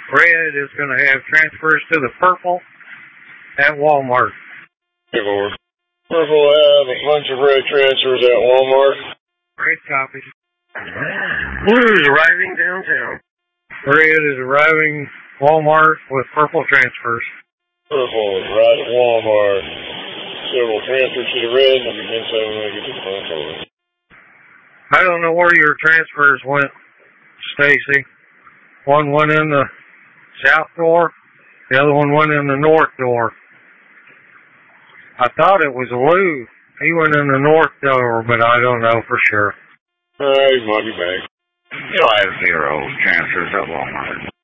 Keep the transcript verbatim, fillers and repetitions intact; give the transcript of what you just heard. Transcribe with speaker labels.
Speaker 1: Red is going to have transfers to the purple at Walmart.
Speaker 2: Hey, Lord. Purple will have a bunch of red transfers at Walmart.
Speaker 1: Red copy.
Speaker 2: Blue is arriving downtown.
Speaker 1: Red is arriving Walmart with purple transfers.
Speaker 2: Purple is right at Walmart. Several transfers to the red and begin seven when I get to the front door.
Speaker 1: I don't know where your transfers went, Stacy. One went in the south door, the other one went in the north door. I thought it was Lou. He went in the north door, but I don't know for sure.
Speaker 2: Uh, he might be back.
Speaker 3: You'll have zero transfers at Walmart.